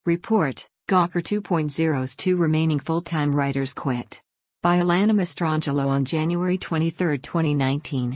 Report, Gawker 2.0's two remaining full-time writers quit. By Alana Mastrangelo on January 23, 2019.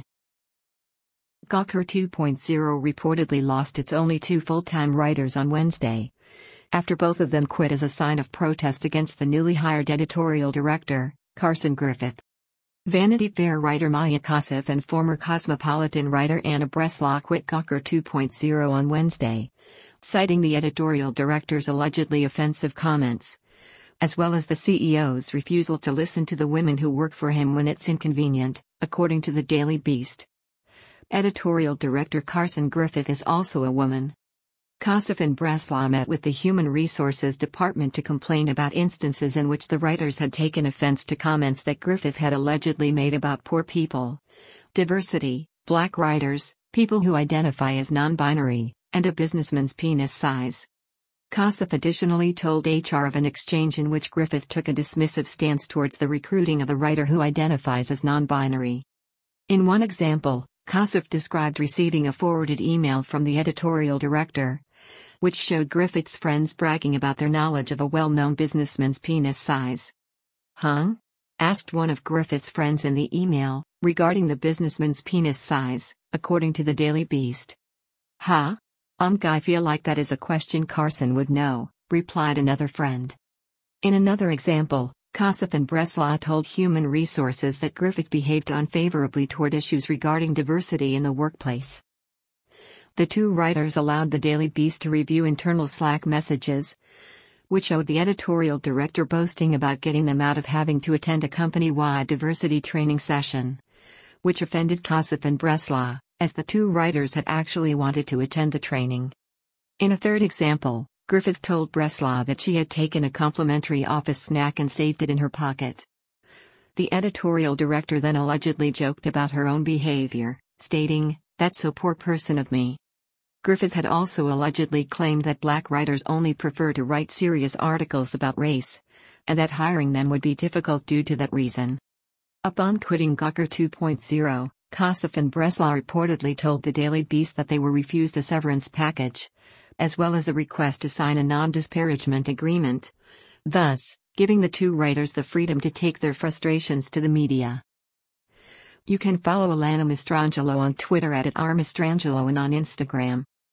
Gawker 2.0 reportedly lost its only two full-time writers on Wednesday, after both of them quit as a sign of protest against the newly hired editorial director, Carson Griffith. Vanity Fair writer Maya Kosseff and former Cosmopolitan writer Anna Bresslaw quit Gawker 2.0 on Wednesday, citing the editorial director's allegedly offensive comments, as well as the CEO's refusal to listen to the women who work for him when it's inconvenient, according to the Daily Beast. Editorial director Carson Griffith is also a woman. Kosseff and Bresslaw met with the Human Resources Department to complain about instances in which the writers had taken offense to comments that Griffith had allegedly made about poor people, diversity, black writers, people who identify as non-binary, and a businessman's penis size. Kosseff additionally told HR of an exchange in which Griffith took a dismissive stance towards the recruiting of a writer who identifies as non-binary. In one example, Kosseff described receiving a forwarded email from the editorial director, which showed Griffith's friends bragging about their knowledge of a well-known businessman's penis size. "Huh?" asked one of Griffith's friends in the email, regarding the businessman's penis size, according to the Daily Beast. "Huh? I feel like that is a question Carson would know," replied another friend. In another example, Kosseff and Bresslaw told Human Resources that Griffith behaved unfavorably toward issues regarding diversity in the workplace. The two writers allowed the Daily Beast to review internal Slack messages, which showed the editorial director boasting about getting them out of having to attend a company-wide diversity training session, which offended Kosseff and Bresslaw, as the two writers had actually wanted to attend the training. In a third example, Griffith told Bresslaw that she had taken a complimentary office snack and saved it in her pocket. The editorial director then allegedly joked about her own behavior, stating, "That's so poor person of me." Griffith had also allegedly claimed that black writers only prefer to write serious articles about race, and that hiring them would be difficult due to that reason. Upon quitting Gawker 2.0, Kosseff and Bresslaw reportedly told the Daily Beast that they were refused a severance package, as well as a request to sign a non-disparagement agreement, thus giving the two writers the freedom to take their frustrations to the media. You can follow Alana Mastrangelo on Twitter @rmastrangelo and on Instagram